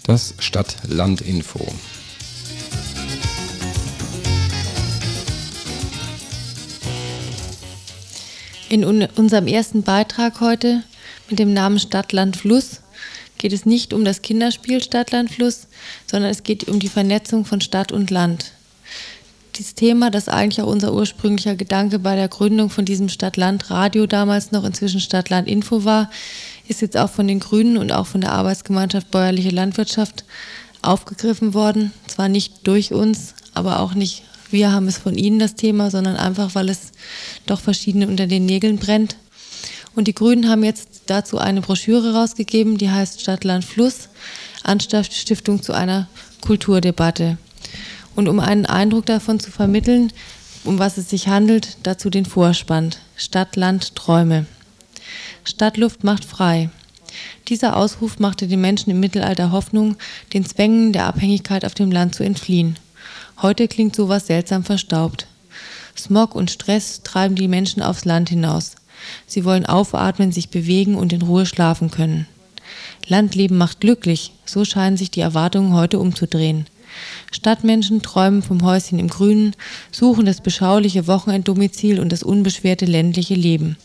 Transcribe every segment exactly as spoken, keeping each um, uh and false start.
Das Stadt-Land-Info. In un- unserem ersten Beitrag heute mit dem Namen Stadt, Land, Fluss geht es nicht um das Kinderspiel Stadt, Land, Fluss, sondern es geht um die Vernetzung von Stadt und Land. Dieses Thema, das eigentlich auch unser ursprünglicher Gedanke bei der Gründung von diesem Stadt-Land-Radio damals noch, inzwischen Stadt-Land-Info war, ist jetzt auch von den Grünen und auch von der Arbeitsgemeinschaft Bäuerliche Landwirtschaft aufgegriffen worden. Zwar nicht durch uns, aber auch nicht wir haben es von ihnen, das Thema, sondern einfach, weil es doch verschiedene unter den Nägeln brennt. Und die Grünen haben jetzt dazu eine Broschüre rausgegeben, die heißt Stadt, Land, Fluss, Anstiftung zu einer Kulturdebatte. Und um einen Eindruck davon zu vermitteln, um was es sich handelt, dazu den Vorspann. Stadt, Land, Träume. Stadtluft macht frei. Dieser Ausruf machte den Menschen im Mittelalter Hoffnung, den Zwängen der Abhängigkeit auf dem Land zu entfliehen. Heute klingt sowas seltsam verstaubt. Smog und Stress treiben die Menschen aufs Land hinaus. Sie wollen aufatmen, sich bewegen und in Ruhe schlafen können. Landleben macht glücklich, so scheinen sich die Erwartungen heute umzudrehen. Stadtmenschen träumen vom Häuschen im Grünen, suchen das beschauliche Wochenenddomizil und das unbeschwerte ländliche Leben.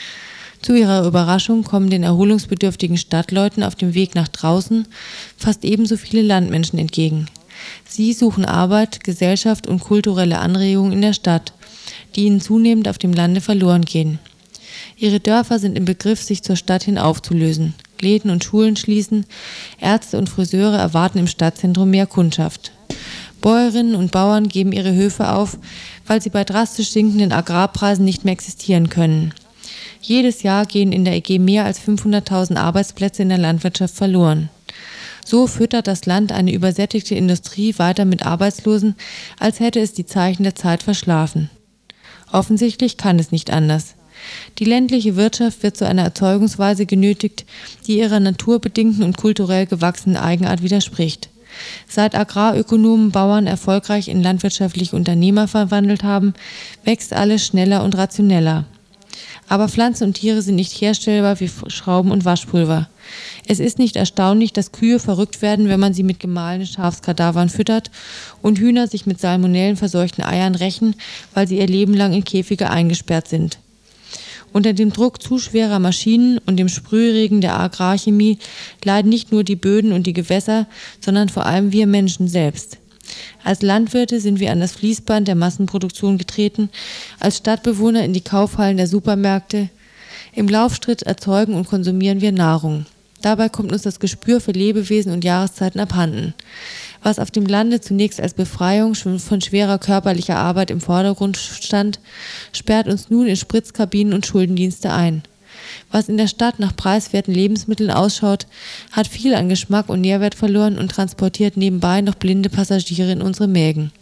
Zu ihrer Überraschung kommen den erholungsbedürftigen Stadtleuten auf dem Weg nach draußen fast ebenso viele Landmenschen entgegen. Sie suchen Arbeit, Gesellschaft und kulturelle Anregungen in der Stadt, die ihnen zunehmend auf dem Lande verloren gehen. Ihre Dörfer sind im Begriff, sich zur Stadt hin aufzulösen. Läden und Schulen schließen, Ärzte und Friseure erwarten im Stadtzentrum mehr Kundschaft. Bäuerinnen und Bauern geben ihre Höfe auf, weil sie bei drastisch sinkenden Agrarpreisen nicht mehr existieren können. Jedes Jahr gehen in der E G mehr als fünfhunderttausend Arbeitsplätze in der Landwirtschaft verloren. So füttert das Land eine übersättigte Industrie weiter mit Arbeitslosen, als hätte es die Zeichen der Zeit verschlafen. Offensichtlich kann es nicht anders. Die ländliche Wirtschaft wird zu einer Erzeugungsweise genötigt, die ihrer naturbedingten und kulturell gewachsenen Eigenart widerspricht. Seit Agrarökonomen Bauern erfolgreich in landwirtschaftliche Unternehmer verwandelt haben, wächst alles schneller und rationeller. Aber Pflanzen und Tiere sind nicht herstellbar wie Schrauben und Waschpulver. Es ist nicht erstaunlich, dass Kühe verrückt werden, wenn man sie mit gemahlenen Schafskadavern füttert und Hühner sich mit Salmonellen verseuchten Eiern rächen, weil sie ihr Leben lang in Käfige eingesperrt sind. Unter dem Druck zu schwerer Maschinen und dem Sprühregen der Agrarchemie leiden nicht nur die Böden und die Gewässer, sondern vor allem wir Menschen selbst. Als Landwirte sind wir an das Fließband der Massenproduktion getreten, als Stadtbewohner in die Kaufhallen der Supermärkte. Im Laufschritt erzeugen und konsumieren wir Nahrung. Dabei kommt uns das Gespür für Lebewesen und Jahreszeiten abhanden. Was auf dem Lande zunächst als Befreiung von schwerer körperlicher Arbeit im Vordergrund stand, sperrt uns nun in Spritzkabinen und Schuldendienste ein. Was in der Stadt nach preiswerten Lebensmitteln ausschaut, hat viel an Geschmack und Nährwert verloren und transportiert nebenbei noch blinde Passagiere in unsere Mägen.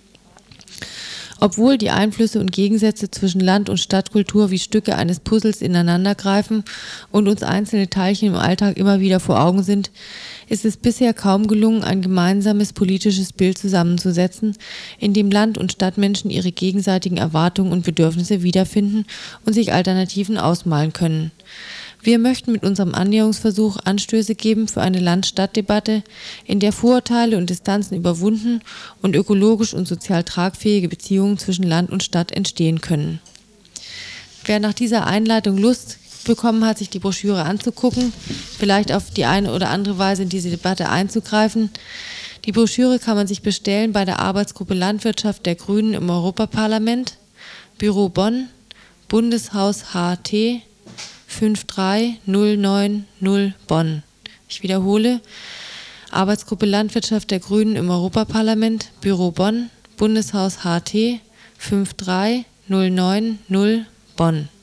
Obwohl die Einflüsse und Gegensätze zwischen Land- und Stadtkultur wie Stücke eines Puzzles ineinandergreifen und uns einzelne Teilchen im Alltag immer wieder vor Augen sind, ist es bisher kaum gelungen, ein gemeinsames politisches Bild zusammenzusetzen, in dem Land- und Stadtmenschen ihre gegenseitigen Erwartungen und Bedürfnisse wiederfinden und sich Alternativen ausmalen können. Wir möchten mit unserem Annäherungsversuch Anstöße geben für eine Land-Stadt-Debatte, in der Vorurteile und Distanzen überwunden und ökologisch und sozial tragfähige Beziehungen zwischen Land und Stadt entstehen können. Wer nach dieser Einleitung Lust bekommen hat, sich die Broschüre anzugucken, vielleicht auf die eine oder andere Weise in diese Debatte einzugreifen. Die Broschüre kann man sich bestellen bei der Arbeitsgruppe Landwirtschaft der Grünen im Europaparlament, Büro Bonn, Bundeshaus H T fünf drei null neun null Bonn. Ich wiederhole, Arbeitsgruppe Landwirtschaft der Grünen im Europaparlament, Büro Bonn, Bundeshaus H T fünf drei null neun null Bonn.